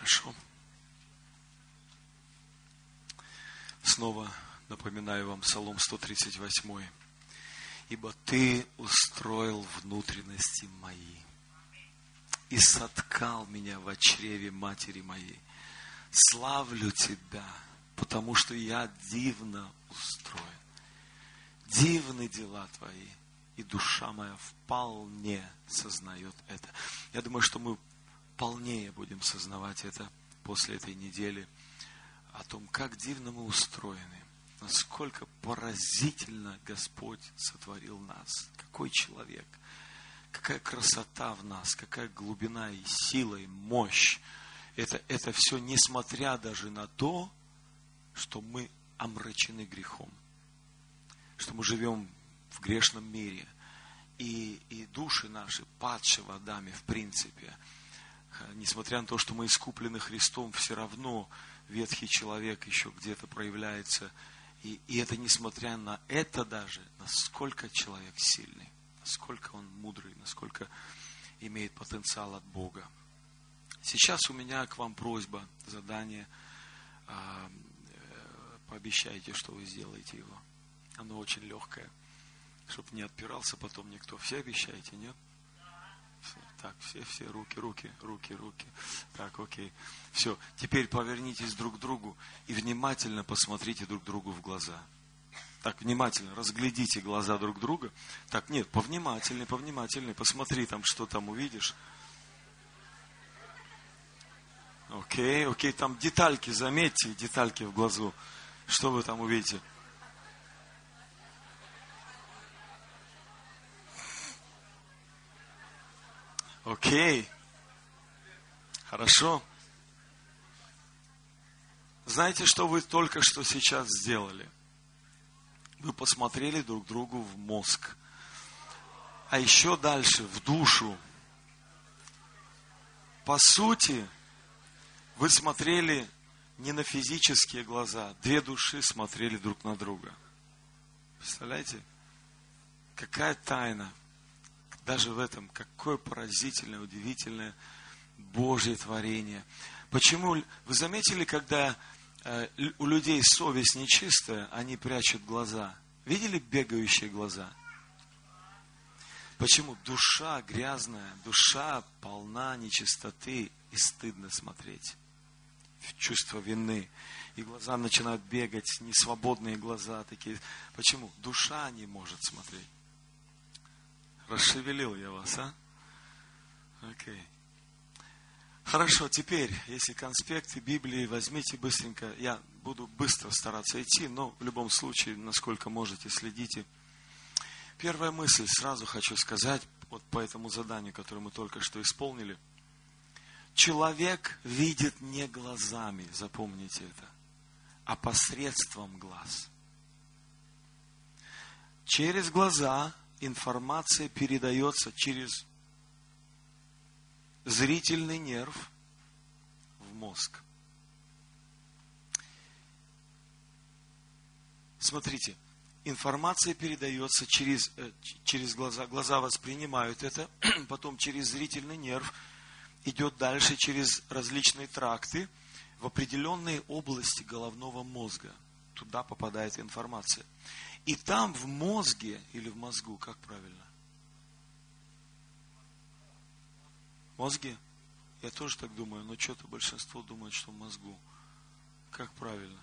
Хорошо. Снова напоминаю вам Псалом 138. «Ибо Ты устроил внутренности мои и соткал меня в чреве матери моей. Славлю Тебя, потому что я дивно устроен. Дивны дела Твои, и душа моя вполне сознает это». Я думаю, что мы полнее будем сознавать это после этой недели, о том, как дивно мы устроены, насколько поразительно Господь сотворил нас, какой человек, какая красота в нас, какая глубина и сила, и мощь. Это все несмотря даже на то, что мы омрачены грехом, что мы живем в грешном мире, и души наши падшие в Адаме, в принципе, несмотря на то, что мы искуплены Христом, все равно ветхий человек еще где-то проявляется. И это несмотря на это даже, насколько человек сильный, насколько он мудрый, насколько имеет потенциал от Бога. Сейчас у меня к вам просьба, задание. Пообещайте, что вы сделаете его. Оно очень легкое, чтобы не отпирался потом никто. Все обещаете, нет? Так, все, руки. Так, окей. Все, теперь повернитесь друг к другу и внимательно посмотрите друг другу в глаза. Так, внимательно, разглядите глаза друг друга. Так, нет, повнимательней, посмотри там, что там увидишь. Окей, там детальки, заметьте, детальки в глазу. Что вы там увидите? Окей. Хорошо. Знаете, что вы только что сейчас сделали? Вы посмотрели друг другу в мозг. А еще дальше, в душу. По сути, вы смотрели не на физические глаза. Две души смотрели друг на друга. Представляете? Какая тайна. Даже в этом, какое поразительное, удивительное Божье творение. Почему? Вы заметили, когда у людей совесть нечистая, они прячут глаза. Видели бегающие глаза? Почему? Душа грязная, душа полна нечистоты, и стыдно смотреть. Чувство вины. И глаза начинают бегать, несвободные глаза такие. Почему? Душа не может смотреть. Расшевелил я вас, а? Окей. Хорошо, теперь, если конспекты Библии, возьмите быстренько. Я буду быстро стараться идти, но в любом случае, насколько можете, следите. Первая мысль, сразу хочу сказать, вот по этому заданию, которое мы только что исполнили. Человек видит не глазами, запомните это, а посредством глаз. Через глаза информация передается через зрительный нерв в мозг. Смотрите, информация передается через глаза. Глаза воспринимают это, потом через зрительный нерв идет дальше через различные тракты в определенные области головного мозга. Туда попадает информация. И там в мозге или в мозгу, как правильно? В мозге? Я тоже так думаю, но что-то большинство думает, что в мозгу. Как правильно?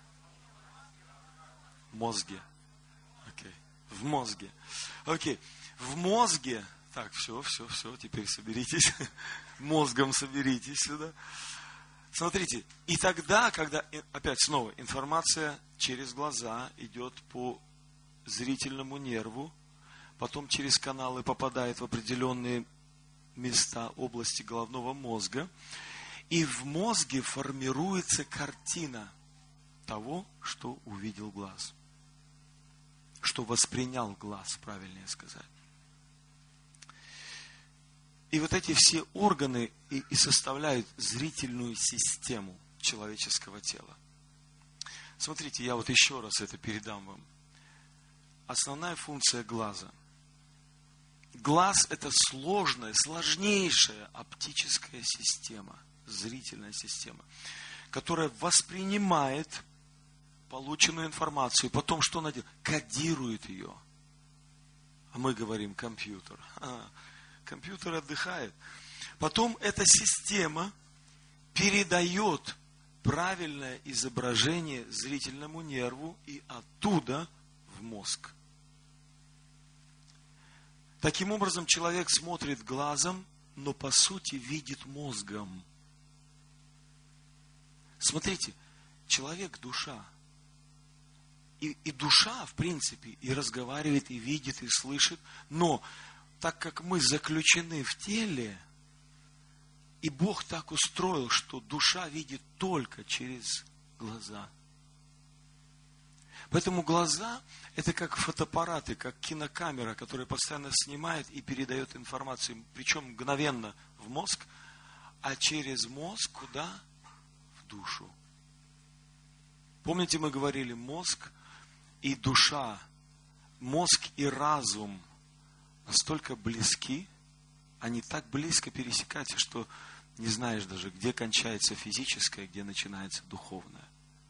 В мозге. Окей. В мозге. Окей. В мозге. Так, все, теперь соберитесь. Мозгом соберитесь сюда. Смотрите, и тогда, когда, опять снова, информация через глаза идет по зрительному нерву, потом через каналы попадает в определенные места области головного мозга, и в мозге формируется картина того, что увидел глаз, что воспринял глаз, правильнее сказать. И вот эти все органы и составляют зрительную систему человеческого тела. Смотрите, я вот еще раз это передам вам. Основная функция глаза. Глаз – это сложная, сложнейшая оптическая система, зрительная система, которая воспринимает полученную информацию, потом что она делает? Кодирует ее. А мы говорим компьютер. Компьютер отдыхает. Потом эта система передает правильное изображение зрительному нерву и оттуда в мозг. Таким образом, человек смотрит глазом, но по сути видит мозгом. Смотрите, человек – душа. И душа, в принципе, и разговаривает, и видит, и слышит. Но так как мы заключены в теле, и Бог так устроил, что душа видит только через глаза. Поэтому глаза – это как фотоаппараты, как кинокамера, которая постоянно снимает и передает информацию, причем мгновенно в мозг, а через мозг куда? В душу. Помните, мы говорили, мозг и душа, мозг и разум настолько близки, они так близко пересекаются, что не знаешь даже, где кончается физическое, где начинается духовное.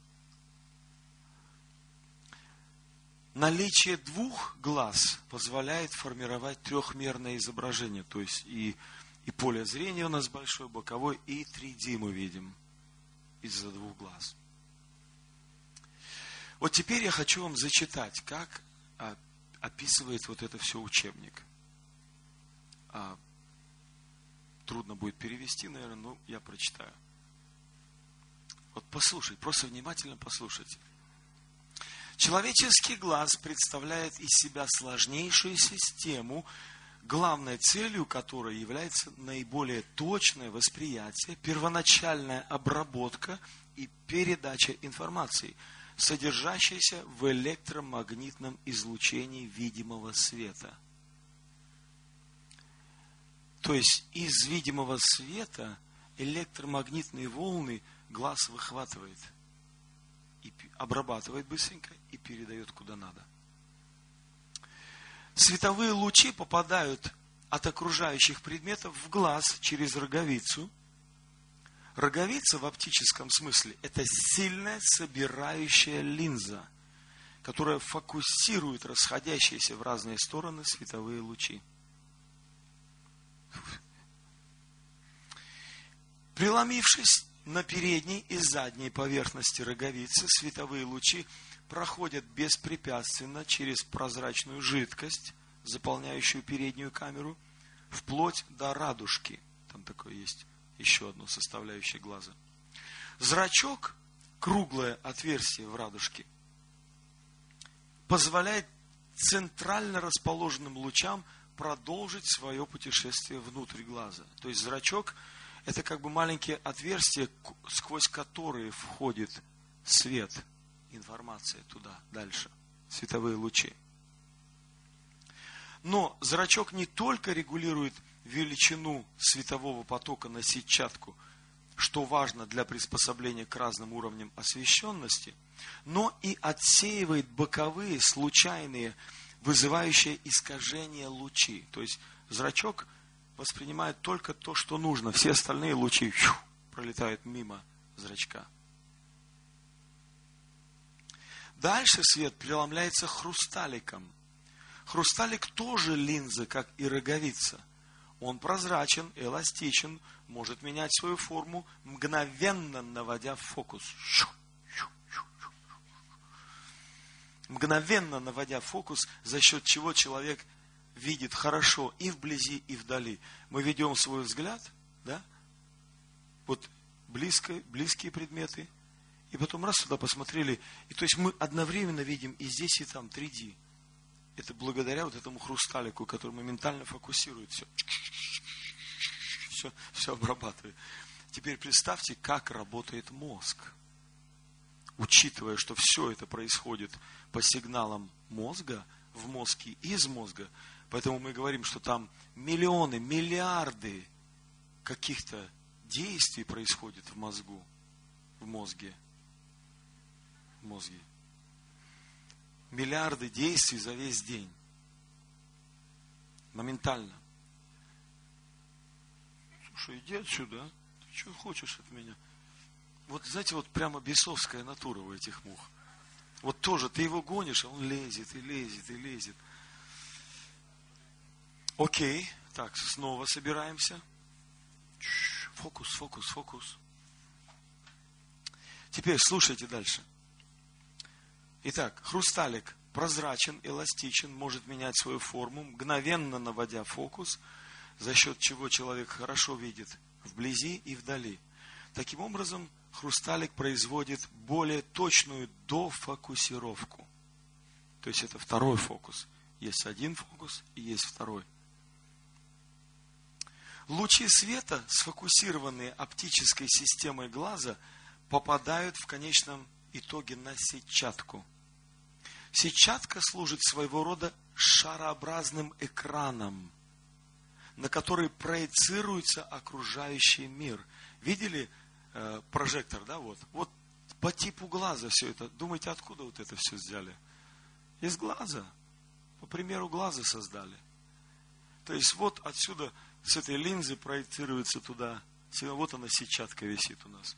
Наличие двух глаз позволяет формировать трехмерное изображение, то есть и поле зрения у нас большой, боковой, и 3D мы видим из-за двух глаз. Вот теперь я хочу вам зачитать, как описывает вот это все учебник. Трудно будет перевести, наверное, но я прочитаю. Вот послушайте, просто внимательно послушайте. Человеческий глаз представляет из себя сложнейшую систему, главной целью которой является наиболее точное восприятие, первоначальная обработка и передача информации, содержащейся в электромагнитном излучении видимого света. То есть из видимого света электромагнитные волны глаз выхватывает и обрабатывает быстренько и передает куда надо. Световые лучи попадают от окружающих предметов в глаз через роговицу. Роговица в оптическом смысле – это сильная собирающая линза, которая фокусирует расходящиеся в разные стороны световые лучи. Преломившись на передней и задней поверхности роговицы, световые лучи проходят беспрепятственно через прозрачную жидкость, заполняющую переднюю камеру, вплоть до радужки. Там такое есть еще одно составляющее глаза. Зрачок, круглое отверстие в радужке, позволяет центрально расположенным лучам продолжить свое путешествие внутрь глаза. То есть зрачок – это как бы маленькие отверстия, сквозь которые входит свет, информация туда, дальше, световые лучи. Но зрачок не только регулирует величину светового потока на сетчатку, что важно для приспособления к разным уровням освещенности, но и отсеивает боковые, случайные, вызывающие искажение лучи. То есть зрачок воспринимает только то, что нужно. Все остальные лучи пролетают мимо зрачка. Дальше свет преломляется хрусталиком. Хрусталик тоже линза, как и роговица. Он прозрачен, эластичен, может менять свою форму, мгновенно наводя фокус. Мгновенно наводя фокус, за счет чего человек видит хорошо и вблизи, и вдали. Мы ведем свой взгляд, да? Вот близкие предметы, и потом раз туда посмотрели, и то есть мы одновременно видим и здесь, и там 3D. Это благодаря вот этому хрусталику, который моментально фокусирует все обрабатывает. Теперь представьте, как работает мозг. Учитывая, что все это происходит по сигналам мозга, в мозге и из мозга, поэтому мы говорим, что там миллионы, миллиарды каких-то действий происходит в мозгу, в мозге. Миллиарды действий за весь день. Моментально. Слушай, иди отсюда. Что хочешь от меня? Вот, знаете, вот прямо бесовская натура у этих мух. Вот тоже ты его гонишь, а он лезет, и лезет, и лезет. Окей, так, снова собираемся. Фокус, фокус, фокус. Теперь слушайте дальше. Итак, хрусталик прозрачен, эластичен, может менять свою форму, мгновенно наводя фокус, за счет чего человек хорошо видит вблизи и вдали. Таким образом, хрусталик производит более точную дофокусировку. То есть это второй фокус. Есть один фокус и есть второй. Лучи света, сфокусированные оптической системой глаза, попадают в конечном итоге на сетчатку. Сетчатка служит своего рода шарообразным экраном, на который проецируется окружающий мир. Видели прожектор, да, вот по типу глаза все это. Думаете, откуда вот это все взяли? Из глаза. По примеру глаза создали. То есть вот отсюда, с этой линзы проецируется туда. Вот она, сетчатка висит у нас.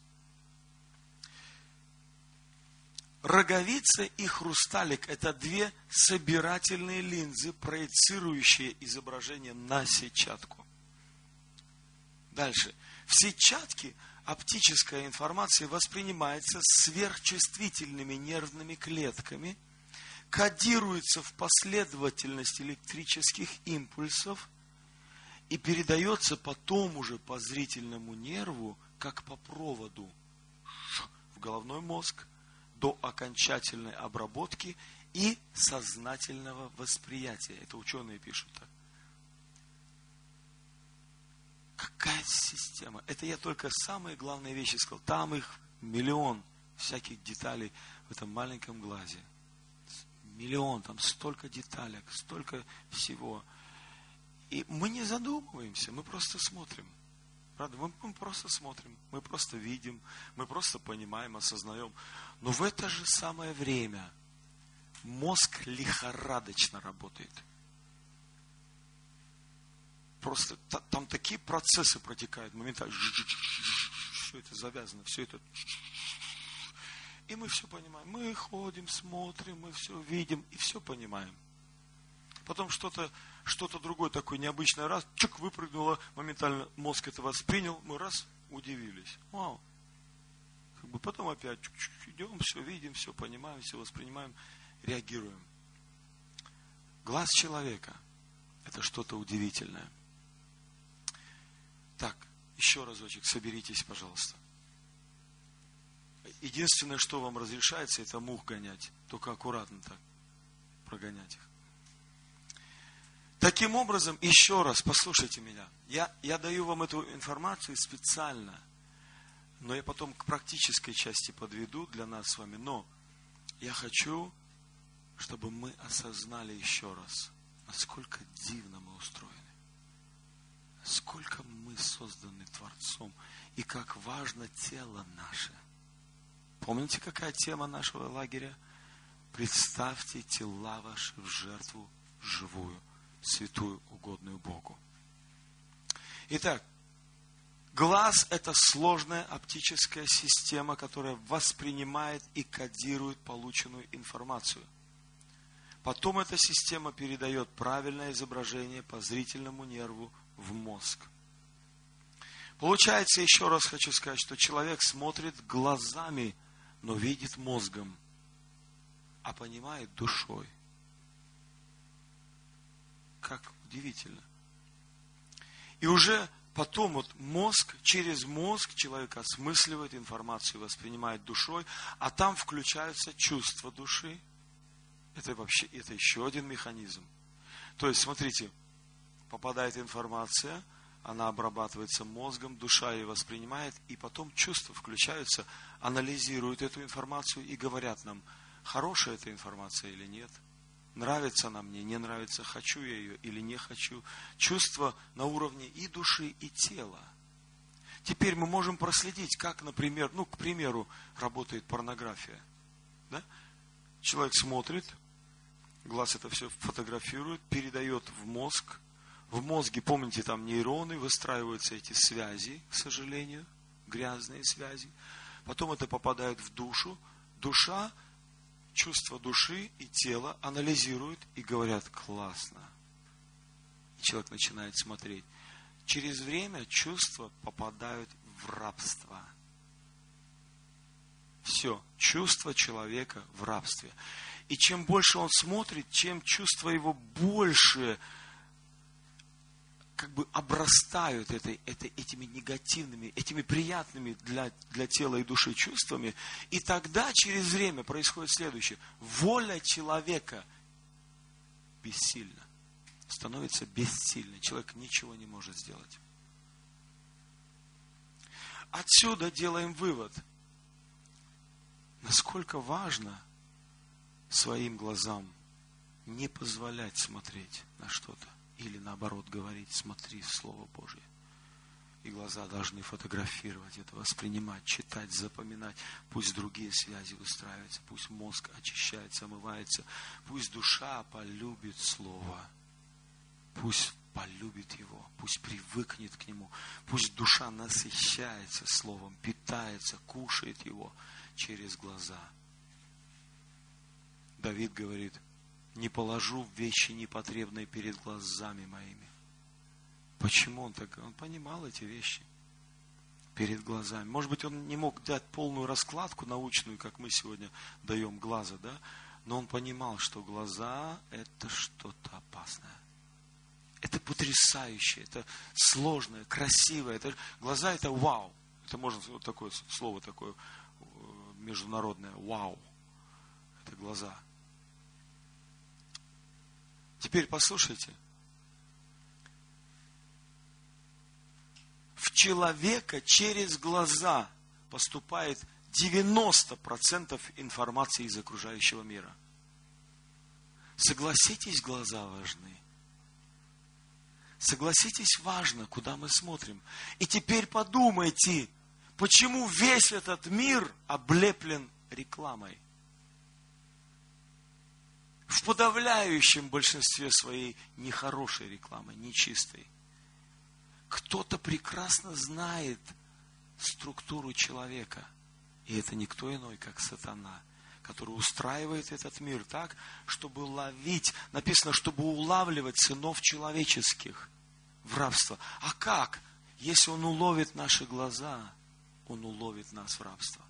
Роговица и хрусталик – это две собирательные линзы, проецирующие изображение на сетчатку. Дальше. В сетчатке оптическая информация воспринимается сверхчувствительными нервными клетками, кодируется в последовательность электрических импульсов и передается потом уже по зрительному нерву, как по проводу, в головной мозг, до окончательной обработки и сознательного восприятия. Это ученые пишут так. Какая система? Это я только самые главные вещи сказал. Там их миллион всяких деталей в этом маленьком глазе. Миллион, там столько деталек, столько всего. И мы не задумываемся, мы просто смотрим. Правда, мы просто смотрим, мы просто видим, мы просто понимаем, осознаем. Но в это же самое время мозг лихорадочно работает. Просто там такие процессы протекают моментально. Все это завязано, все это. И мы все понимаем. Мы ходим, смотрим, мы все видим и все понимаем. Потом что-то другое такое необычное, раз, чук, выпрыгнуло, моментально мозг это воспринял, мы раз, удивились. Вау. Потом опять идем, все видим, все понимаем, все воспринимаем, реагируем. Глаз человека – это что-то удивительное. Так, еще разочек, соберитесь, пожалуйста. Единственное, что вам разрешается, это мух гонять. Только аккуратно так прогонять их. Таким образом, еще раз, послушайте меня. Я даю вам эту информацию специально, но я потом к практической части подведу для нас с вами. Но я хочу, чтобы мы осознали еще раз, насколько дивно мы устроены. Сколько мы созданы Творцом. И как важно тело наше. Помните, какая тема нашего лагеря? Представьте тела ваши в жертву живую, святую, угодную Богу. Итак, глаз – это сложная оптическая система, которая воспринимает и кодирует полученную информацию. Потом эта система передает правильное изображение по зрительному нерву в мозг. Получается, еще раз хочу сказать, что человек смотрит глазами, но видит мозгом, а понимает душой. Как удивительно. И уже потом вот мозг, через мозг человек осмысливает информацию, воспринимает душой, а там включаются чувства души. Это еще один механизм. То есть, смотрите, попадает информация, она обрабатывается мозгом, душа ее воспринимает, и потом чувства включаются, анализируют эту информацию и говорят нам, хорошая эта информация или нет, нравится она мне, не нравится, хочу я ее или не хочу. Чувства на уровне и души, и тела. Теперь мы можем проследить, как, например, к примеру, работает порнография. Да? Человек смотрит, глаз это все фотографирует, передает в мозг. В мозге, помните, там нейроны, выстраиваются эти связи, к сожалению. грязные связи. Потом это попадает в душу. Душа, чувства души и тела анализируют и говорят: классно. И человек начинает смотреть. Через время чувства попадают в рабство. Все, чувство человека в рабстве. И чем больше он смотрит, чем чувства его больше как бы обрастают этими негативными, этими приятными для тела и души чувствами. И тогда через время происходит следующее. Воля человека бессильна. Становится бессильной. Человек ничего не может сделать. Отсюда делаем вывод. Насколько важно своим глазам не позволять смотреть на что-то. Или наоборот говорить: смотри в Слово Божие. И глаза должны фотографировать это, воспринимать, читать, запоминать. Пусть другие связи устраиваются, пусть мозг очищается, омывается. Пусть душа полюбит Слово. Пусть полюбит его, пусть привыкнет к нему. Пусть душа насыщается Словом, питается, кушает его через глаза. Давид говорит: не положу вещи непотребные перед глазами моими. Почему он так? Он понимал эти вещи перед глазами. Может быть, он не мог дать полную раскладку научную, как мы сегодня даем глаза, да? Но он понимал, что глаза – это что-то опасное. Это потрясающе, это сложное, красивое. Глаза – это вау. Это можно вот такое слово такое международное. Вау. Это глаза. Теперь послушайте. В человека через глаза поступает 90% информации из окружающего мира. Согласитесь, глаза важны. Согласитесь, важно, куда мы смотрим. И теперь подумайте, почему весь этот мир облеплен рекламой? В подавляющем большинстве своей нехорошей рекламы, нечистой. Кто-то прекрасно знает структуру человека. И это никто иной, как сатана, который устраивает этот мир так, чтобы ловить, написано, чтобы улавливать сынов человеческих в рабство. А как? Если он уловит наши глаза, он уловит нас в рабство.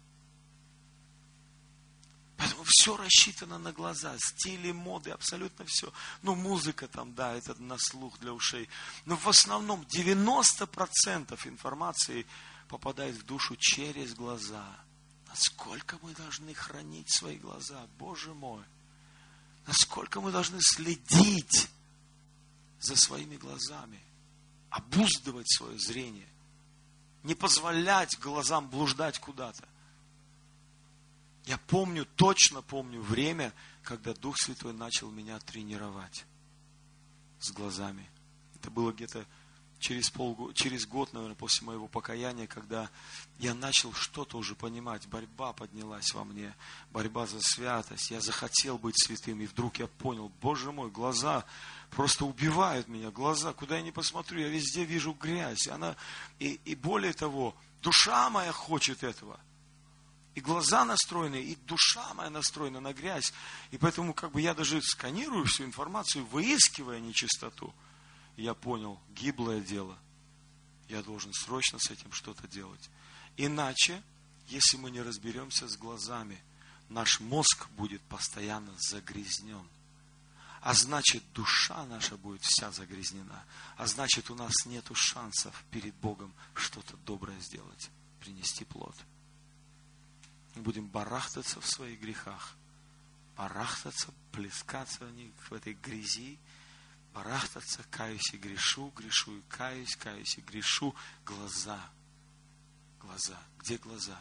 Поэтому все рассчитано на глаза, стили, моды, абсолютно все. Ну, музыка там, да, это на слух для ушей. Но в основном 90% информации попадает в душу через глаза. Насколько мы должны хранить свои глаза, Боже мой. Насколько мы должны следить за своими глазами. Обуздывать свое зрение. Не позволять глазам блуждать куда-то. Я помню, точно помню время, когда Дух Святой начал меня тренировать с глазами. Это было где-то через год, наверное, после моего покаяния, когда я начал что-то уже понимать. Борьба поднялась во мне, борьба за святость. Я захотел быть святым, и вдруг я понял: Боже мой, глаза просто убивают меня. Глаза, куда я ни посмотрю, я везде вижу грязь. И более того, душа моя хочет этого. И глаза настроены, и душа моя настроена на грязь. И поэтому я даже сканирую всю информацию, выискивая нечистоту. И я понял: гиблое дело. Я должен срочно с этим что-то делать. Иначе, если мы не разберемся с глазами, наш мозг будет постоянно загрязнен. А значит, душа наша будет вся загрязнена. А значит, у нас нет шансов перед Богом что-то доброе сделать, принести плод. Мы будем барахтаться в своих грехах, барахтаться, плескаться в этой грязи, барахтаться, каюсь и грешу, грешу и каюсь, каюсь и грешу. Глаза. Глаза. Где глаза?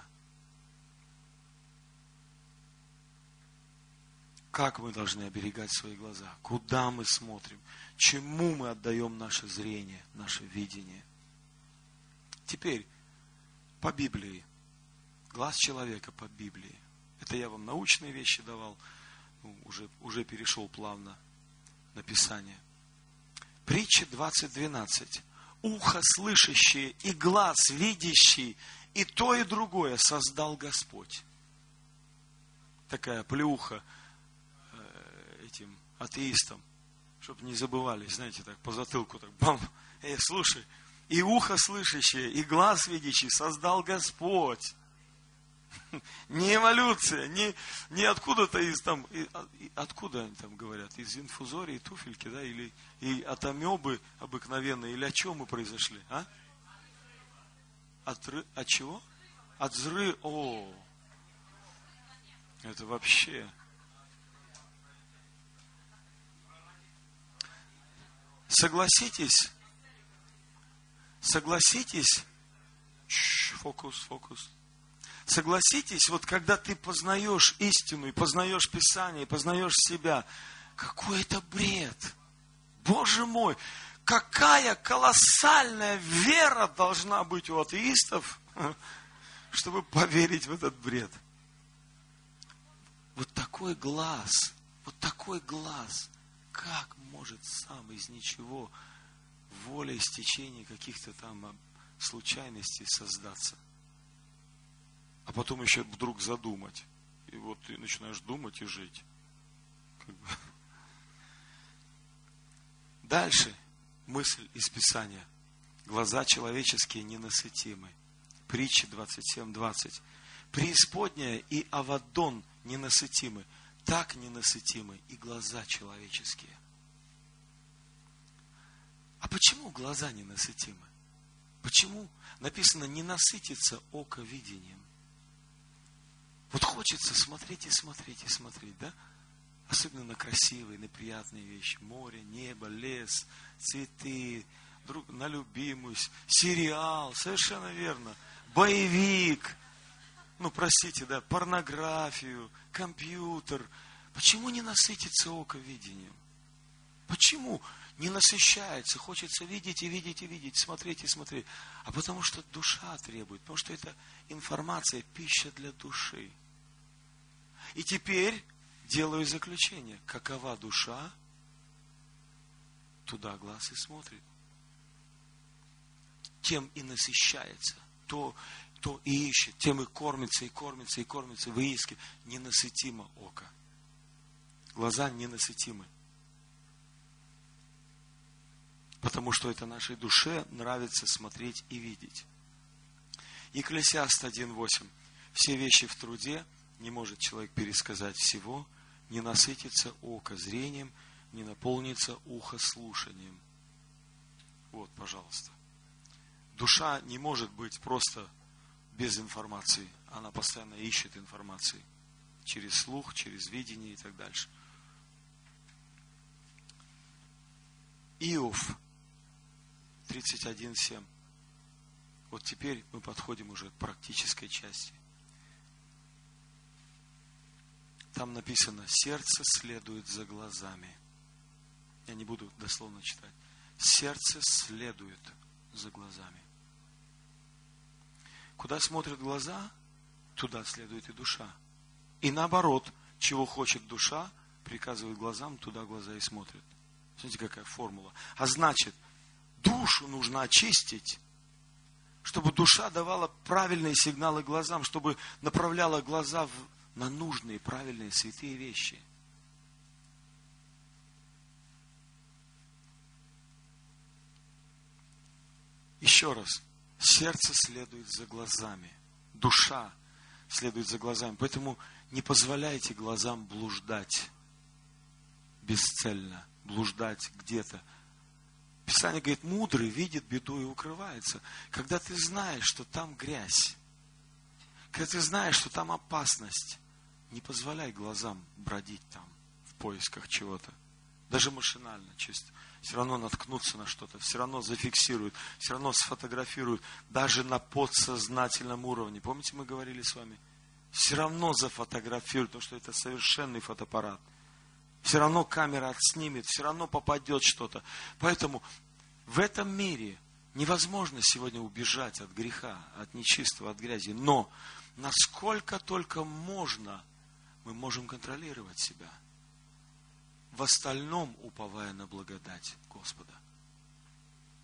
Как мы должны оберегать свои глаза? Куда мы смотрим? Чему мы отдаем наше зрение, наше видение? Теперь, по Библии. Глаз человека по Библии. Это я вам научные вещи давал. Уже перешел плавно на Писание. Притча 20:12. ухо слышащее и глаз видящий, и то, и другое создал Господь. Такая плеуха этим атеистам, чтобы не забывали, знаете, так по затылку, так бам, слушай, и ухо слышащее, и глаз видящий создал Господь. Не эволюция, не откуда-то из там, откуда они там говорят, из инфузории, туфельки, да, или и от амебы обыкновенной, или от чего мы произошли, а? От чего? От зры, это вообще. Согласитесь, фокус. Согласитесь, вот когда ты познаешь истину, и познаешь Писание, и познаешь себя, какой это бред. Боже мой, какая колоссальная вера должна быть у атеистов, чтобы поверить в этот бред. Вот такой глаз, как может сам из ничего волей стечения каких-то там случайностей создаться? А потом еще вдруг задумать. И вот ты начинаешь думать и жить. Дальше мысль из Писания. Глаза человеческие ненасытимы. Притча 27:20. Преисподняя и Авадон ненасытимы. Так ненасытимы и глаза человеческие. А почему глаза ненасытимы? Почему написано не насытится око видением? Вот хочется смотреть и смотреть, да? Особенно на красивые, на приятные вещи. Море, небо, лес, цветы, на любимую, сериал, совершенно верно. Боевик, простите, да, порнографию, компьютер. Почему не насытится око видением? Почему не насыщается? Хочется видеть и видеть и видеть, смотреть и смотреть. А потому что душа требует, потому что это информация, пища для души. И теперь делаю заключение. Какова душа, туда глаз и смотрит. Тем и насыщается. То и ищет, тем и кормится, выискивает. Ненасытимо око. Глаза ненасытимы. Потому что это нашей душе нравится смотреть и видеть. Екклесиаст 1:8. Все вещи в труде, не может человек пересказать всего, не насытится око зрением, не наполнится ухо слушанием. Вот, пожалуйста. Душа не может быть просто без информации. Она постоянно ищет информации. Через слух, через видение и так дальше. Иов 31:7. Вот теперь мы подходим уже к практической части. Там написано: сердце следует за глазами. Я не буду дословно читать. Сердце следует за глазами. Куда смотрят глаза, туда следует и душа. И наоборот, чего хочет душа, приказывает глазам, туда глаза и смотрят. Смотрите, какая формула. А значит, душу нужно очистить, чтобы душа давала правильные сигналы глазам, чтобы направляла глаза на нужные, правильные, святые вещи. Еще раз. Сердце следует за глазами. Душа следует за глазами. Поэтому не позволяйте глазам блуждать бесцельно, блуждать где-то. Писание говорит: мудрый видит беду и укрывается. Когда ты знаешь, что там грязь, когда ты знаешь, что там опасность, не позволяй глазам бродить там в поисках чего-то. Даже машинально, чисто. Все равно наткнутся на что-то, все равно зафиксируют, все равно сфотографируют, даже на подсознательном уровне. Помните, мы говорили с вами? Все равно зафотографируют, потому что это совершенный фотоаппарат. Все равно камера отснимет, все равно попадет что-то. Поэтому в этом мире невозможно сегодня убежать от греха, от нечистого, от грязи. Но насколько только можно, мы можем контролировать себя. В остальном уповая на благодать Господа.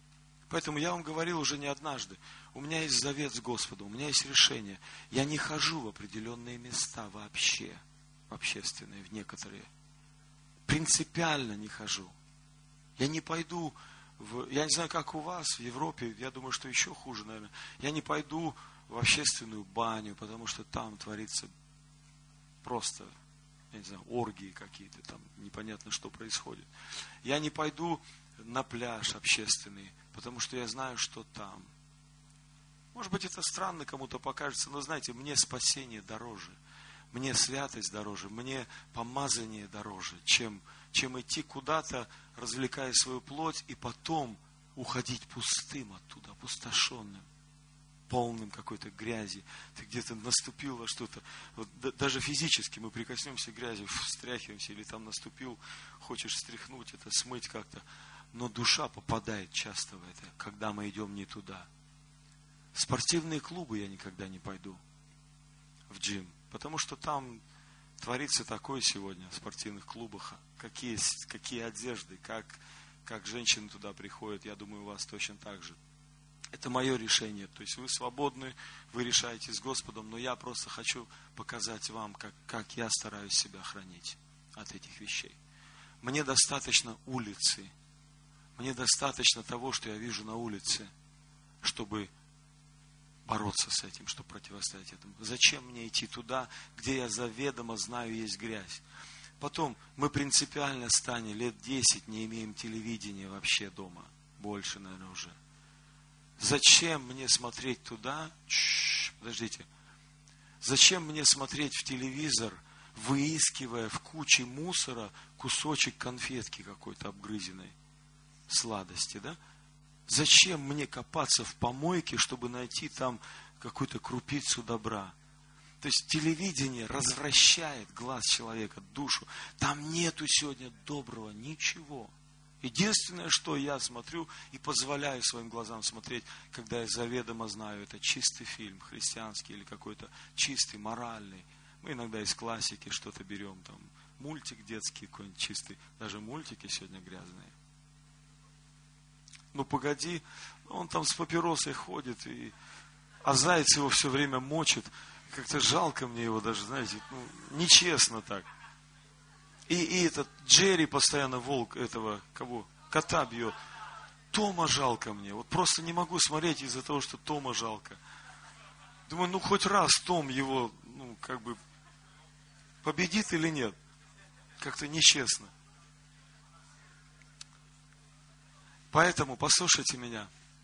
Поэтому я вам говорил уже не однажды, у меня есть завет с Господом, у меня есть решение. Я не хожу в определенные места вообще, в общественные, в некоторые. Принципиально не хожу. Я не пойду, я не знаю, как у вас в Европе, я думаю, что еще хуже, наверное. Я не пойду в общественную баню, потому что там творится просто, я не знаю, оргии какие-то, там непонятно, что происходит. Я не пойду на пляж общественный, потому что я знаю, что там. Может быть, это странно кому-то покажется, но знаете, мне спасение дороже, мне святость дороже, мне помазание дороже, чем идти куда-то, развлекая свою плоть, и потом уходить пустым оттуда, опустошенным, полным какой-то грязи. Ты где-то наступил во что-то. Вот даже физически мы прикоснемся к грязи, встряхиваемся, или там наступил, хочешь стряхнуть это, смыть как-то. Но душа попадает часто в это, когда мы идем не туда. В спортивные клубы я никогда не пойду, в джим, потому что там творится такое сегодня в спортивных клубах. Какие одежды, как женщины туда приходят, я думаю, у вас точно так же. Это мое решение, то есть вы свободны, вы решаете с Господом, но я просто хочу показать вам, как я стараюсь себя хранить от этих вещей. Мне достаточно улицы, мне достаточно того, что я вижу на улице, чтобы бороться с этим, чтобы противостоять этому. Зачем мне идти туда, где я заведомо знаю, есть грязь? Потом мы принципиально станем лет 10 не имеем телевидения вообще дома. Больше, наверное, уже. Зачем мне смотреть туда? Подождите. Зачем мне смотреть в телевизор, выискивая в куче мусора кусочек конфетки какой-то обгрызенной, сладости, да? Зачем мне копаться в помойке, чтобы найти там какую-то крупицу добра? То есть телевидение развращает глаз человека, душу. Там нету сегодня доброго ничего. Единственное, что я смотрю и позволяю своим глазам смотреть, когда я заведомо знаю, это чистый фильм, христианский или какой-то чистый, моральный. Мы иногда из классики что-то берем, там мультик детский какой-нибудь чистый. Даже мультики сегодня грязные. Ну погоди, он там с папиросой ходит, а заяц его все время мочит. Как-то жалко мне его даже, знаете, нечестно так. И этот Джерри постоянно, волк этого, кого? Кота бьет. Тома жалко мне. Вот просто не могу смотреть из-за того, что Тома жалко. Думаю, хоть раз Том его, победит или нет. Как-то нечестно. Поэтому послушайте меня.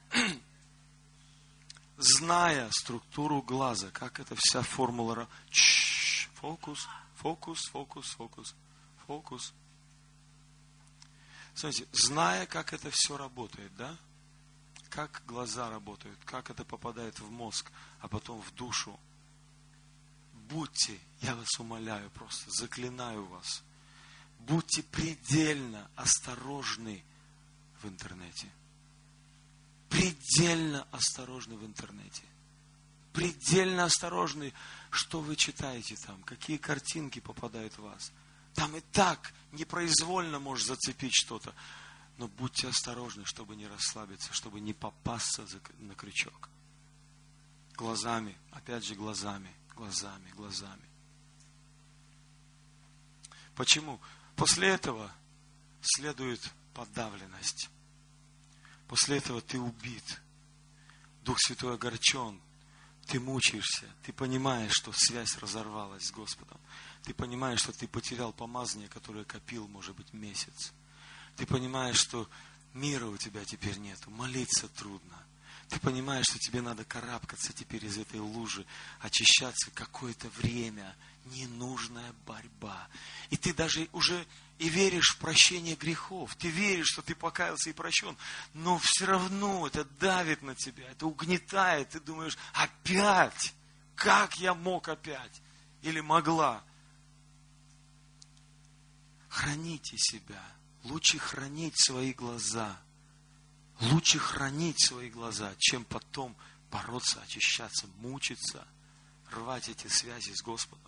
Зная структуру глаза, как эта вся формула... Фокус, фокус, фокус, фокус, фокус. Смотрите, зная, как это все работает, да? Как глаза работают, как это попадает в мозг, а потом в душу. Будьте, я вас умоляю, просто заклинаю вас, будьте предельно осторожны в интернете. Предельно осторожны в интернете. Предельно осторожны, что вы читаете там, какие картинки попадают в вас. Там и так непроизвольно может зацепить что-то. Но будьте осторожны, чтобы не расслабиться, чтобы не попасться на крючок. Глазами, опять же глазами. Почему? После этого следует подавленность. После этого ты убит. Дух Святой огорчен. Ты мучаешься. Ты понимаешь, что связь разорвалась с Господом. Ты понимаешь, что ты потерял помазание, которое копил, может быть, месяц. Ты понимаешь, что мира у тебя теперь нету. Молиться трудно. Ты понимаешь, что тебе надо карабкаться теперь из этой лужи, очищаться какое-то время. Ненужная борьба. И ты даже уже и веришь в прощение грехов. Ты веришь, что ты покаялся и прощен. Но все равно это давит на тебя, это угнетает. Ты думаешь, опять? Как я мог опять? Или могла? Храните себя. Лучше хранить свои глаза. Лучше хранить свои глаза, чем потом бороться, очищаться, мучиться, рвать эти связи с Господом.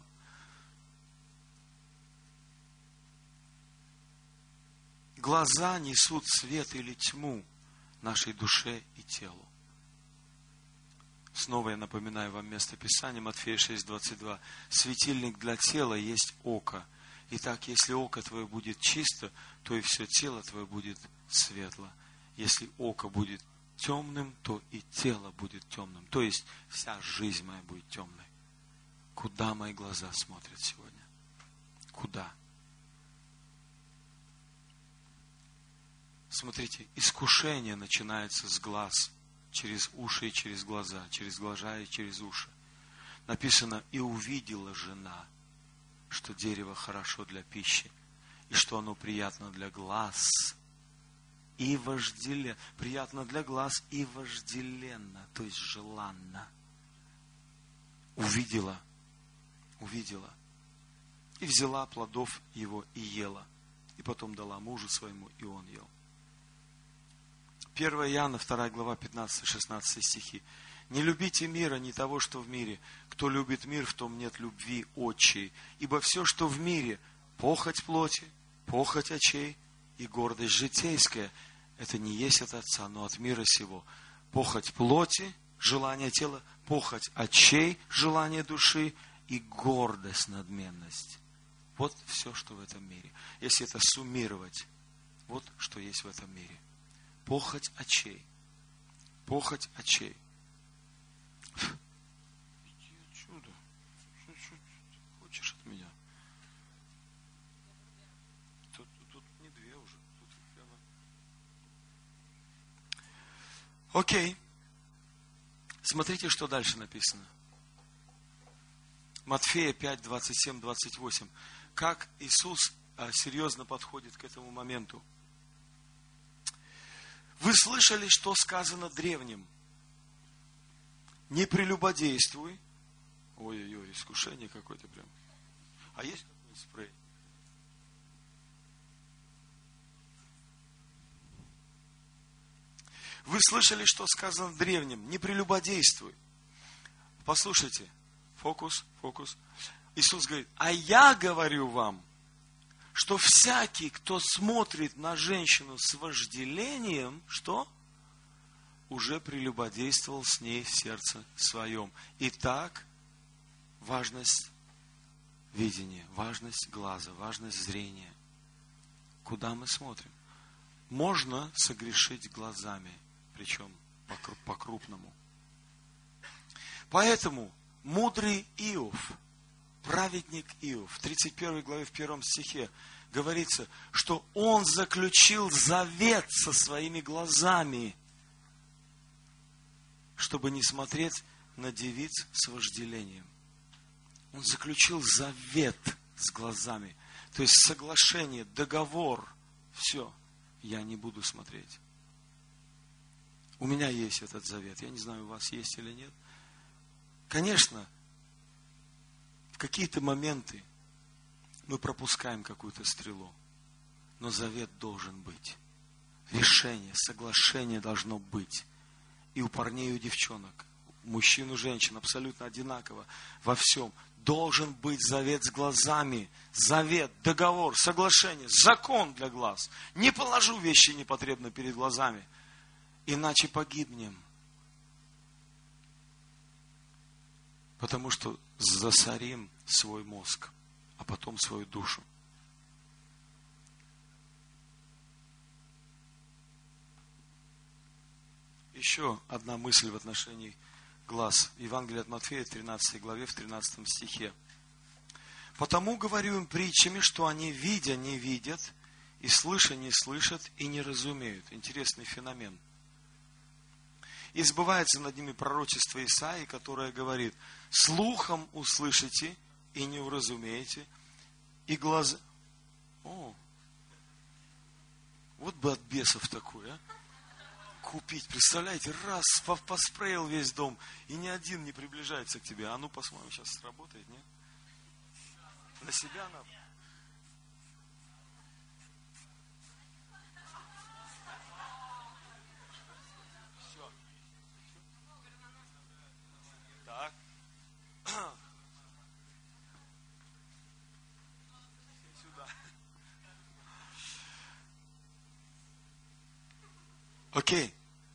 Глаза несут свет или тьму нашей душе и телу. Снова я напоминаю вам место Писания, Матфея 6:22. Светильник для тела есть око. Итак, если око твое будет чисто, то и все тело твое будет светло. Если око будет темным, то и тело будет темным. То есть вся жизнь моя будет темной. Куда мои глаза смотрят сегодня? Куда? Смотрите, искушение начинается с глаз, через уши и через глаза и через уши. Написано: и увидела жена, что дерево хорошо для пищи, и что оно приятно для глаз, и вожделенно, приятно для глаз и вожделенно, то есть желанно. Увидела, и взяла плодов его и ела, и потом дала мужу своему, и он ел. 1 Иоанна, 2 глава, 15-16 стихи. Не любите мира, ни того, что в мире. Кто любит мир, в том нет любви отчей. Ибо все, что в мире, похоть плоти, похоть очей и гордость житейская, это не есть от Отца, но от мира сего. Похоть плоти, желание тела, похоть очей, желание души и гордость, надменность. Вот все, что в этом мире. Если это суммировать, вот что есть в этом мире. Похоть очей. Похоть очей. Иди отсюда. Что ты хочешь от меня? Тут не две уже. Тут прямо... Окей. Смотрите, что дальше написано. Матфея 5, 27, 28. Как Иисус серьезно подходит к этому моменту. Вы слышали, что сказано древним? Не прелюбодействуй. Ой-ой-ой, искушение какое-то прям. А есть какой-то спрей? Вы слышали, что сказано древним? Не прелюбодействуй. Послушайте. Фокус. Иисус говорит: а я говорю вам, что всякий, кто смотрит на женщину с вожделением, что? Уже прелюбодействовал с ней в сердце своем. Итак, важность видения, важность глаза, важность зрения. Куда мы смотрим? Можно согрешить глазами, причем по-крупному. Поэтому мудрый Иов, праведник Иов, в 31 главе, в 1 стихе говорится, что он заключил завет со своими глазами, чтобы не смотреть на девиц с вожделением. Он заключил завет с глазами, то есть соглашение, договор. Все, я не буду смотреть. У меня есть этот завет. Я не знаю, у вас есть или нет. Конечно, в какие-то моменты мы пропускаем какую-то стрелу, но завет должен быть. Решение, соглашение должно быть. И у парней, и у девчонок, у мужчин, и женщин абсолютно одинаково во всем. Должен быть завет с глазами. Завет, договор, соглашение, закон для глаз. Не положу вещи непотребно перед глазами, иначе погибнем. Потому что засорим свой мозг, а потом свою душу. Еще одна мысль в отношении глаз. Евангелие от Матфея, 13 главе, в 13 стихе. «Потому говорю им притчами, что они, видя, не видят, и слыша, не слышат, и не разумеют». Интересный феномен. И сбывается над ними пророчество Исаии, которое говорит: слухом услышите и не уразумеете, и глаза... О, вот бы от бесов такое, а? Купить, представляете, раз поспреял весь дом, и ни один не приближается к тебе. А ну посмотрим, сейчас сработает, нет? На себя надо. Все. Так. Сюда. Окей.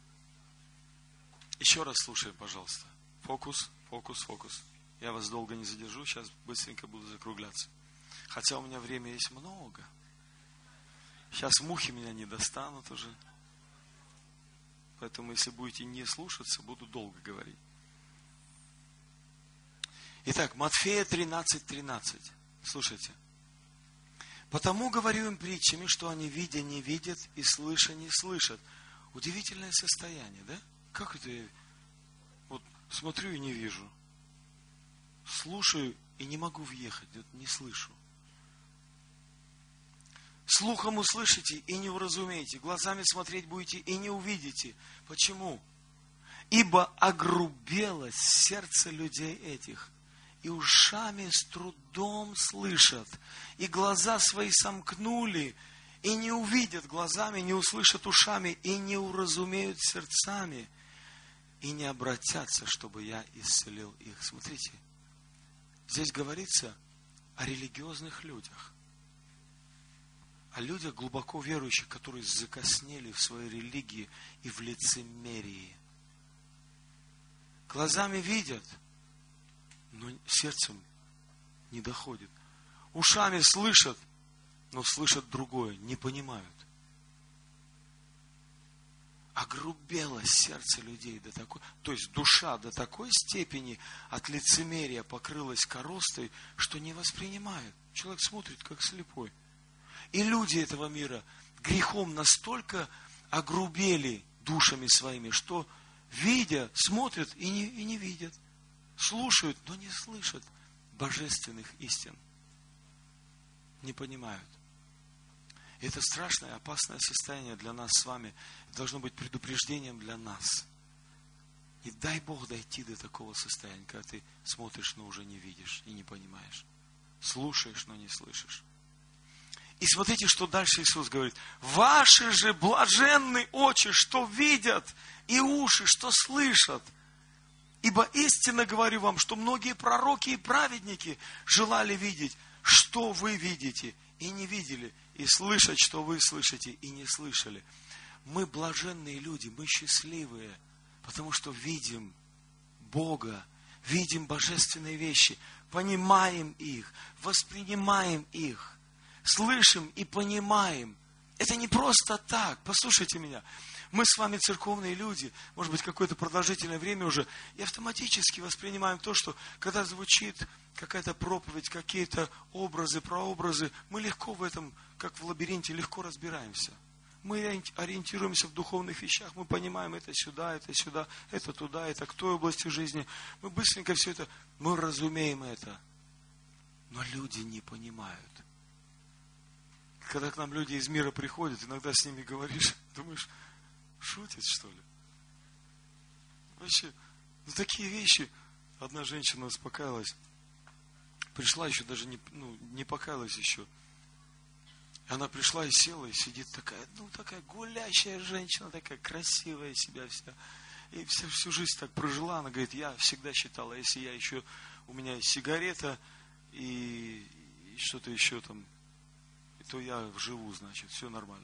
Еще раз слушаем, пожалуйста. Фокус, фокус, фокус. Я вас долго не задержу, сейчас быстренько буду закругляться. Хотя у меня время есть много. Сейчас мухи меня не достанут уже. Поэтому, если будете не слушаться, буду долго говорить. Итак, Матфея 13:13. Слушайте. Потому говорю им притчами, что они видя не видят и слыша не слышат. Удивительное состояние, да? Как это я вот смотрю и не вижу? Слушаю и не могу въехать, не слышу. Слухом услышите и не уразумеете, глазами смотреть будете и не увидите. Почему? Ибо огрубело сердце людей этих, и ушами с трудом слышат, и глаза свои сомкнули, и не увидят глазами, не услышат ушами, и не уразумеют сердцами, и не обратятся, чтобы я исцелил их. Смотрите, здесь говорится о религиозных людях, о людях глубоко верующих, которые закоснели в своей религии и в лицемерии. Глазами видят, но сердцем не доходит. Ушами слышат, но слышат другое, не понимают. Огрубело сердце людей до такой, то есть душа до такой степени от лицемерия покрылась коростой, что не воспринимает. Человек смотрит, как слепой. И люди этого мира грехом настолько огрубели душами своими, что видя, смотрят и не видят. Слушают, но не слышат божественных истин. Не понимают. Это страшное, опасное состояние для нас с вами. Должно быть предупреждением для нас. И дай Бог дойти до такого состояния, когда ты смотришь, но уже не видишь и не понимаешь. Слушаешь, но не слышишь. И смотрите, что дальше Иисус говорит. Ваши же блаженны очи, что видят, и уши, что слышат. Ибо истинно говорю вам, что многие пророки и праведники желали видеть, что вы видите, и не видели, и слышать, что вы слышите, и не слышали. Мы блаженные люди, мы счастливые, потому что видим Бога, видим божественные вещи, понимаем их, воспринимаем их, слышим и понимаем. Это не просто так, послушайте меня. Мы с вами церковные люди, может быть, какое-то продолжительное время уже, и автоматически воспринимаем то, что когда звучит какая-то проповедь, какие-то образы, прообразы, мы легко в этом, как в лабиринте, легко разбираемся. Мы ориентируемся в духовных вещах, мы понимаем, это сюда, это туда, это к той области жизни. Мы быстренько все это, мы разумеем это. Но люди не понимают. Когда к нам люди из мира приходят, иногда с ними говоришь, думаешь, шутит, что ли? Вообще, такие вещи. Одна женщина успокаивалась. Пришла еще, даже не покаялась еще. Она пришла и села, и сидит такая, такая гулящая женщина, такая красивая себя вся. И всю жизнь так прожила. Она говорит, я всегда считала, если у меня есть сигарета и что-то еще там, то я живу, значит, все нормально.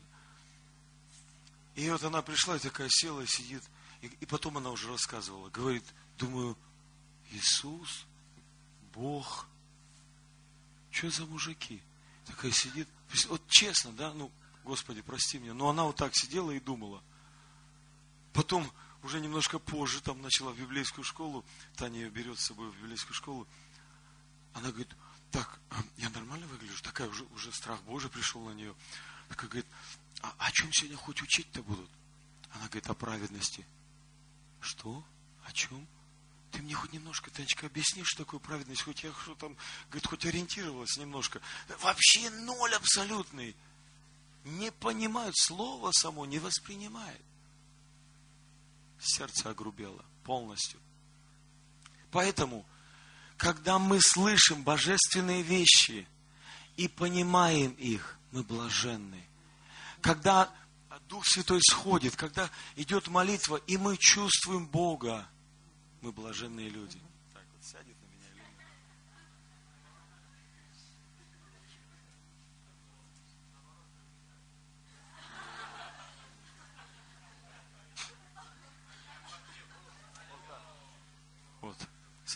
И вот она пришла и такая села и сидит. И потом она уже рассказывала. Говорит, думаю, Иисус, Бог, что за мужики? Такая сидит. Вот честно, да, Господи, прости меня. Но она вот так сидела и думала. Потом, уже немножко позже, там начала в библейскую школу. Таня ее берет с собой в библейскую школу. Она говорит, так, я нормально выгляжу? Такая уже страх Божий пришел на нее. Такая говорит, а о чем сегодня хоть учить-то будут? Она говорит, о праведности. Что? О чем? Ты мне хоть немножко, Танечка, объясни, что такое праведность? Хоть я говорит, хоть ориентировалась немножко. Вообще ноль абсолютный. Не понимают, слово само не воспринимает. Сердце огрубело полностью. Поэтому, когда мы слышим божественные вещи и понимаем их, мы блаженны. Когда Дух Святой сходит, когда идет молитва, и мы чувствуем Бога, мы блаженные люди. Так вот сядет на меня или нет?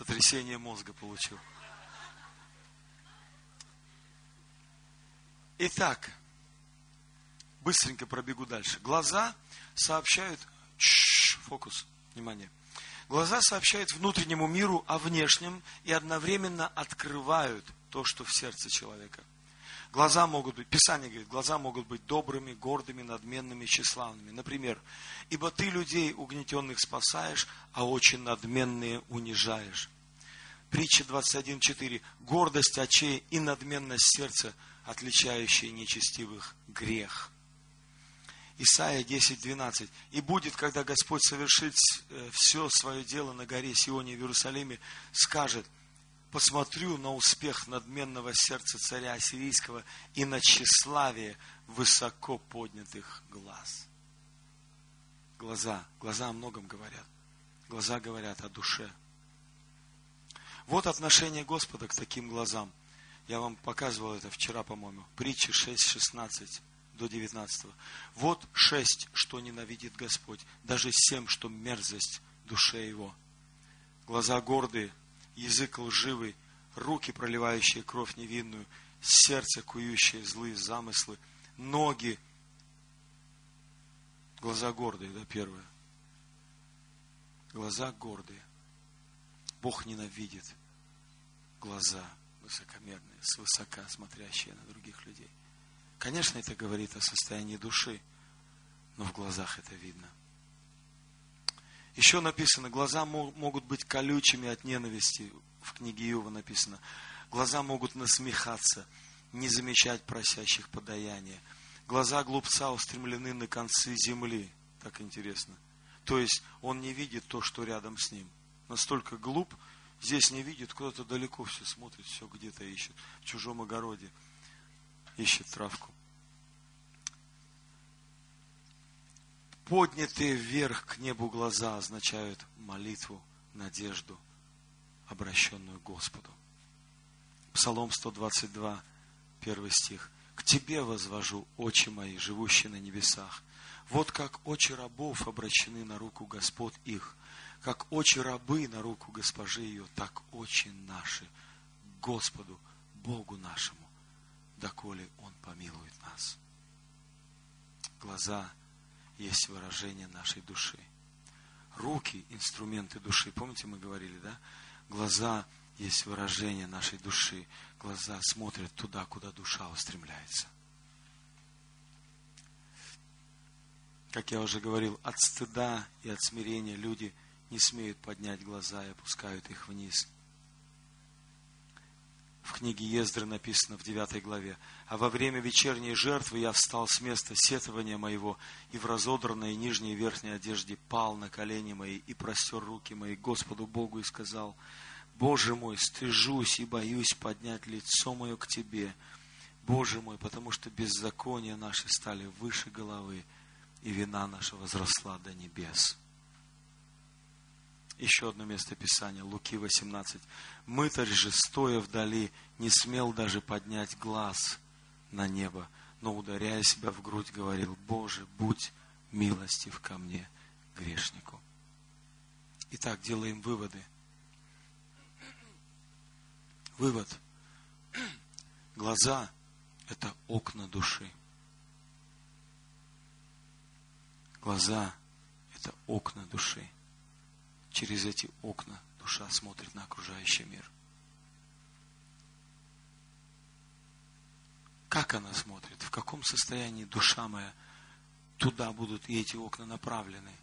Сотрясение мозга получил. Итак, быстренько пробегу дальше. Глаза сообщают... Фокус, внимание. Глаза сообщают внутреннему миру о внешнем и одновременно открывают то, что в сердце человека. Глаза могут быть, Писание говорит, глаза могут быть добрыми, гордыми, надменными, тщеславными. Например, ибо ты людей угнетенных спасаешь, а очень надменные унижаешь. Притча 21:4. Гордость очей и надменность сердца, отличающие нечестивых, грех. Исайя 10:12. И будет, когда Господь совершит все свое дело на горе Сионе в Иерусалиме, скажет: посмотрю на успех надменного сердца царя ассирийского и на тщеславие высоко поднятых глаз. Глаза о многом говорят. Глаза говорят о душе. Вот отношение Господа к таким глазам. Я вам показывал это вчера, по-моему. Притча 6:16 до 19. Вот 6, что ненавидит Господь, даже 7, что мерзость душе его. Глаза гордые, язык лживый, руки, проливающие кровь невинную, сердце, кующее злые замыслы, ноги. Глаза гордые, да, первое. Глаза гордые. Бог ненавидит глаза высокомерные, свысока смотрящие на других людей. Конечно, это говорит о состоянии души, но в глазах это видно. Еще написано, глаза могут быть колючими от ненависти. В книге Иова написано, глаза могут насмехаться, не замечать просящих подаяния. Глаза глупца устремлены на концы земли. Так интересно. То есть, он не видит то, что рядом с ним. Настолько глуп, здесь не видит, куда-то далеко все смотрит, все где-то ищет. В чужом огороде ищет травку. Поднятые вверх к небу глаза означают молитву, надежду, обращенную к Господу. Псалом 122, 1 стих. «К Тебе возвожу очи мои, живущие на небесах. Вот как очи рабов обращены на руку Господ их, как очи рабы на руку госпожи ее, так очи наши Господу, Богу нашему, доколе Он помилует нас». Глаза есть выражение нашей души. Руки – инструменты души. Помните, мы говорили, да? Глаза есть выражение нашей души. Глаза смотрят туда, куда душа устремляется. Как я уже говорил, от стыда и от смирения люди не смеют поднять глаза и опускают их вниз. В книге Ездры написано в 9 главе: «А во время вечерней жертвы я встал с места сетования моего, и в разодранной нижней и верхней одежде пал на колени мои и простер руки мои к Господу Богу и сказал: Боже мой, стыжусь и боюсь поднять лицо мое к Тебе, Боже мой, потому что беззакония наши стали выше головы, и вина наша возросла до небес». Еще одно место Писания, Луки 18. «Мытарь же, стоя вдали, не смел даже поднять глаз на небо, но, ударяя себя в грудь, говорил: Боже, будь милостив ко мне, грешнику». Итак, делаем выводы. Вывод. Глаза – это окна души. Глаза – это окна души. Через эти окна душа смотрит на окружающий мир. Как она смотрит? В каком состоянии душа моя? Туда будут и эти окна направлены.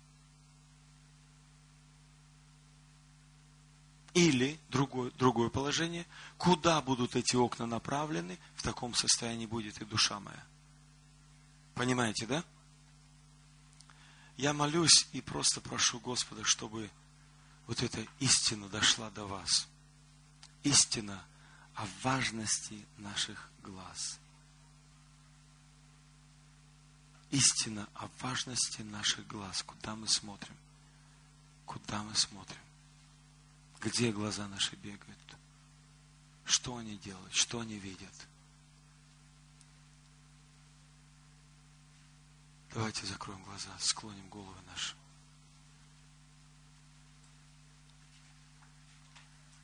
Или другое положение, куда будут эти окна направлены, в таком состоянии будет и душа моя. Понимаете, да? Я молюсь и просто прошу Господа, чтобы вот эта истина дошла до вас. Истина о важности наших глаз. Истина о важности наших глаз. Куда мы смотрим? Куда мы смотрим? Где глаза наши бегают? Что они делают? Что они видят? Давайте закроем глаза, склоним головы наши.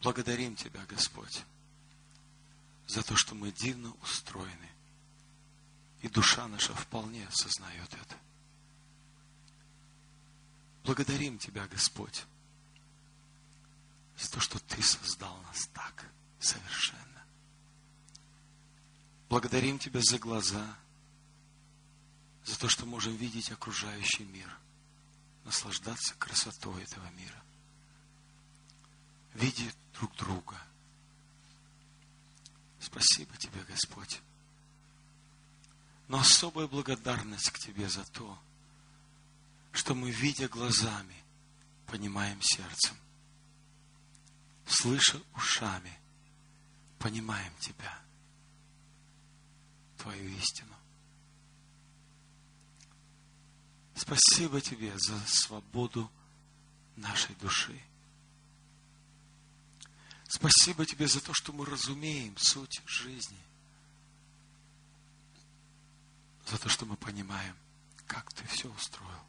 Благодарим Тебя, Господь, за то, что мы дивно устроены. И душа наша вполне осознает это. Благодарим Тебя, Господь, за то, что Ты создал нас так совершенно. Благодарим Тебя за глаза, за то, что можем видеть окружающий мир, наслаждаться красотой этого мира, видеть друг друга. Спасибо Тебе, Господь. Но особая благодарность к Тебе за то, что мы, видя глазами, понимаем сердцем, слыша ушами, понимаем Тебя, Твою истину. Спасибо Тебе за свободу нашей души. Спасибо Тебе за то, что мы разумеем суть жизни. За то, что мы понимаем, как Ты все устроил.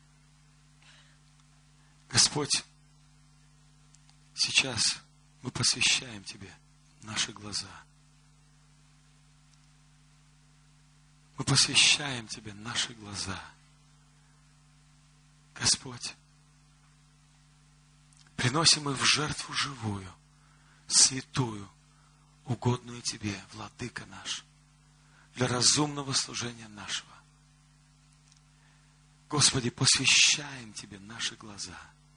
Господь, сейчас мы посвящаем Тебе наши глаза. Мы посвящаем Тебе наши глаза. Господь, приносим их в жертву живую, святую, угодную Тебе, Владыка наш, для разумного служения нашего. Господи, посвящаем Тебе наши глаза.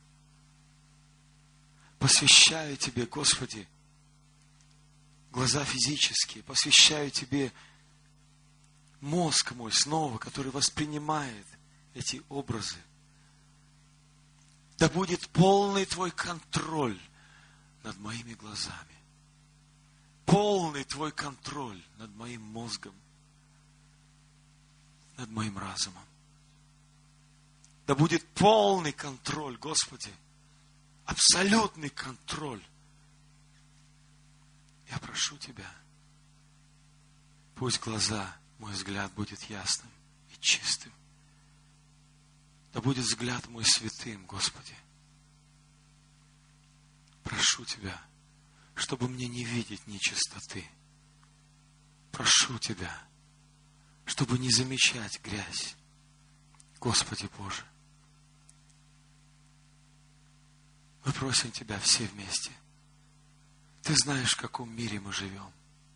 Посвящаю Тебе, Господи, глаза физические, посвящаю Тебе мозг мой снова, который воспринимает эти образы. Да будет полный Твой контроль над моими глазами. Полный Твой контроль над моим мозгом, над моим разумом. Да будет полный контроль, Господи, абсолютный контроль. Я прошу Тебя, пусть глаза, мой взгляд будет ясным и чистым. Да будет взгляд мой святым, Господи. Прошу Тебя, чтобы мне не видеть нечистоты. Прошу Тебя, чтобы не замечать грязь. Господи Боже, мы просим Тебя все вместе. Ты знаешь, в каком мире мы живем.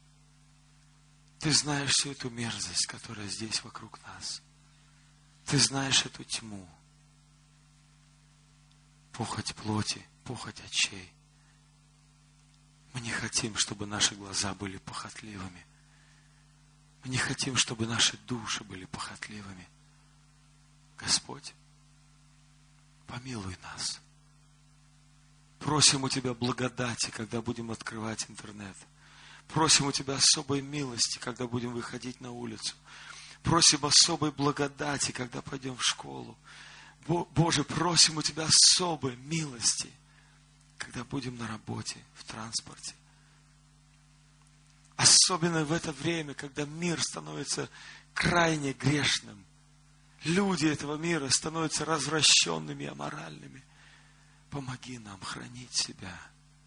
Ты знаешь всю эту мерзость, которая здесь вокруг нас. Ты знаешь эту тьму, похоть плоти, похоть очей. Мы не хотим, чтобы наши глаза были похотливыми. Мы не хотим, чтобы наши души были похотливыми. Господь, помилуй нас. Просим у Тебя благодати, когда будем открывать интернет. Просим у Тебя особой милости, когда будем выходить на улицу. Просим особой благодати, когда пойдем в школу. Боже, просим у Тебя особой милости, когда будем на работе, в транспорте. Особенно в это время, когда мир становится крайне грешным. Люди этого мира становятся развращенными и аморальными. Помоги нам хранить себя.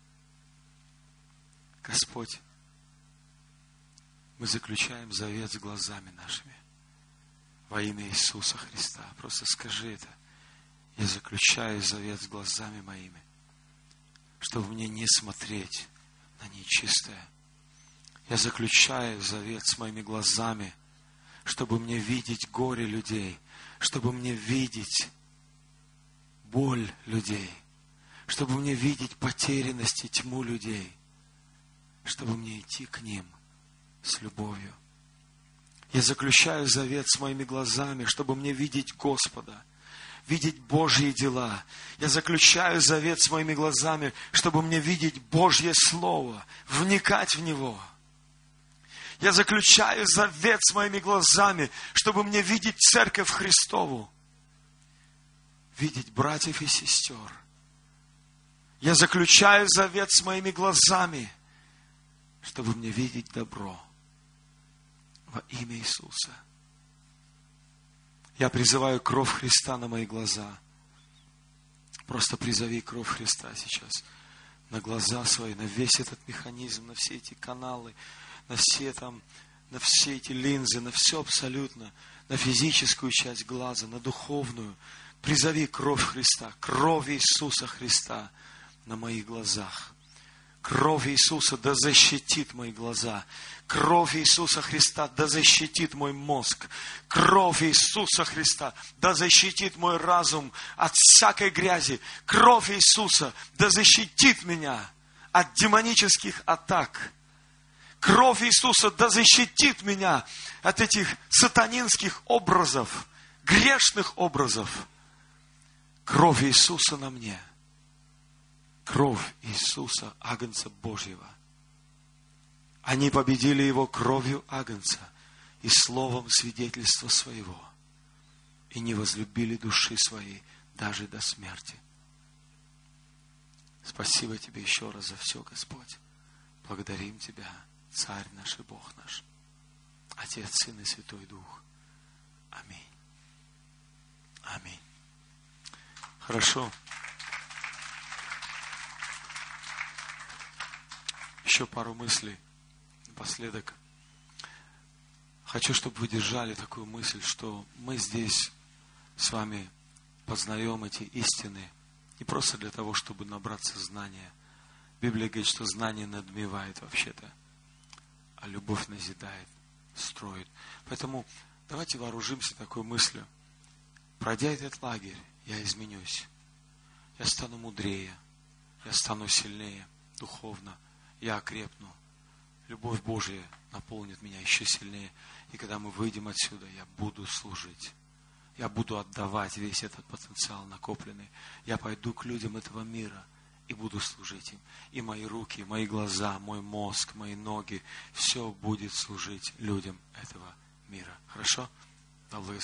Господь, мы заключаем завет с глазами нашими. Во имя Иисуса Христа. Просто скажи это. Я заключаю завет с глазами моими, чтобы мне не смотреть на нечистое. Я заключаю завет с моими глазами, чтобы мне видеть горе людей, чтобы мне видеть боль людей, чтобы мне видеть потерянность и тьму людей, чтобы мне идти к ним с любовью. Я заключаю завет с моими глазами, чтобы мне видеть Господа, видеть Божьи дела. Я заключаю завет с моими глазами, чтобы мне видеть Божье Слово, вникать в него. Я заключаю завет с моими глазами, чтобы мне видеть Церковь Христову, видеть братьев и сестер. Я заключаю завет с моими глазами, чтобы мне видеть добро. Во имя Иисуса. Я призываю кровь Христа на мои глаза. Просто призови кровь Христа сейчас на глаза свои, на весь этот механизм, на все эти каналы, на все эти линзы, на все абсолютно, на физическую часть глаза, на духовную. Призови кровь Христа, кровь Иисуса Христа на моих глазах. Кровь Иисуса да защитит мои глаза. Кровь Иисуса Христа да защитит мой мозг. Кровь Иисуса Христа да защитит мой разум от всякой грязи. Кровь Иисуса да защитит меня от демонических атак. Кровь Иисуса да защитит меня от этих сатанинских образов, грешных образов. Кровь Иисуса на мне. Кровь Иисуса, Агнца Божьего. Они победили Его кровью Агнца и словом свидетельства своего. И не возлюбили души своей даже до смерти. Спасибо Тебе еще раз за все, Господь. Благодарим Тебя, Царь наш и Бог наш. Отец, Сын и Святой Дух. Аминь. Аминь. Хорошо. Еще пару мыслей напоследок. Хочу, чтобы вы держали такую мысль, что мы здесь с вами познаем эти истины не просто для того, чтобы набраться знания. Библия говорит, что знание надмевает вообще-то, а любовь назидает, строит. Поэтому давайте вооружимся такой мыслью. Пройдя этот лагерь, я изменюсь. Я стану мудрее, я стану сильнее духовно. Я окрепну. Любовь Божья наполнит меня еще сильнее. И когда мы выйдем отсюда, я буду служить. Я буду отдавать весь этот потенциал накопленный. Я пойду к людям этого мира и буду служить им. И мои руки, мои глаза, мой мозг, мои ноги, все будет служить людям этого мира. Хорошо?